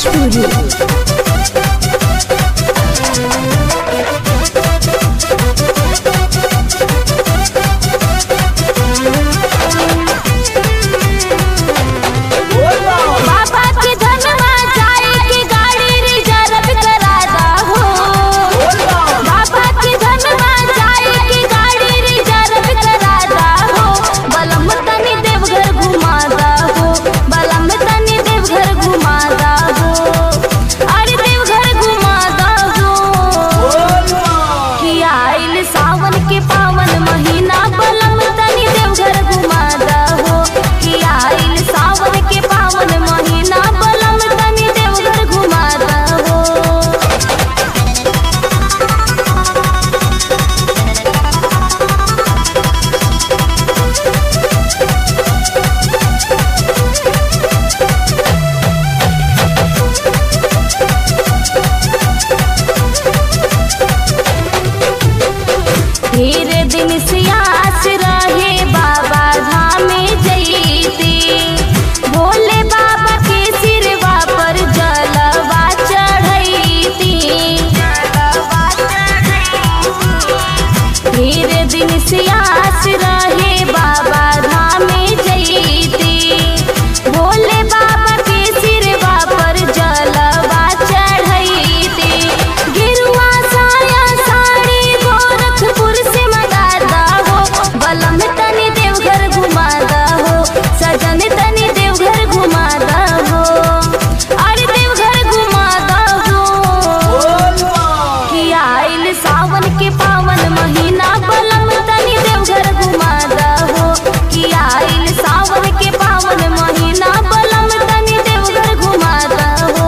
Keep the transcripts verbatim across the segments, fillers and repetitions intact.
राजपुरी। ढेर दिन से आस रहे बाबा धाम जईती, भोले बाबा के सिरवा पर जलवा चढ़ैती। ढेर दिन से आस रहे बाबा धाम जईती, भोले बाबा के सिरवा पर जलवा चढ़ैती। गिरुआ साया साड़ी गोरखपुर से मंगादा हो, बलम तनी देवघर घुमादा हो, सजन तनी देवघर घुमादा हो, अरे देवघर घुमादा हो। कि आइल सावन के पावन महीना, बलम तनी देवघर घुमादा हो। कि आइल सावन के पावन महीना, बलम तनी देवघर घुमादा हो।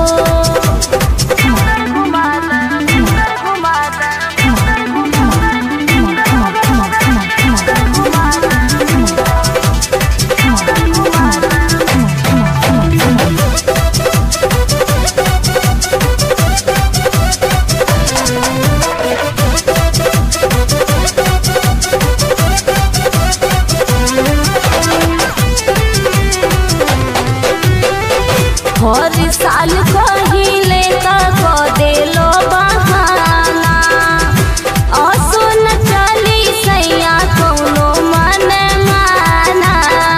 हर साल कहिले त देलो बहाना, असो न चली सैया कौनो मन माना।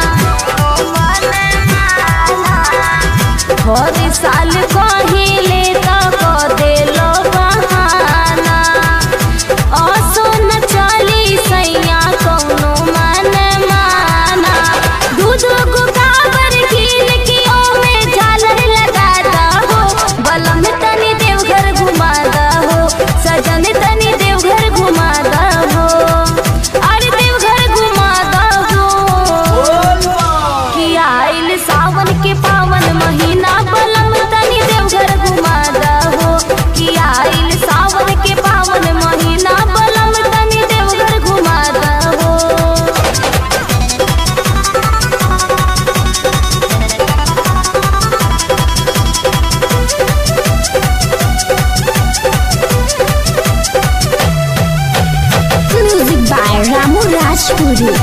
हर साल कहिले त देलो बहाना, असो न चली सैया कौनो मन माना। दूध को काबर कीन की ओमे झालर लगादा हो, बलम तनी देवघर घुमादा हो, सजन तनी देवघर घुमादा हो, अरे देवघर घुमादा हो। कि आइल सावन के पावन महीना, बलम तनी देवघर घुमादा हो। कि आइल सावन के पावन महीना, बलम तनी देवघर घुमादा हो। Music by Ramu Rajpuri.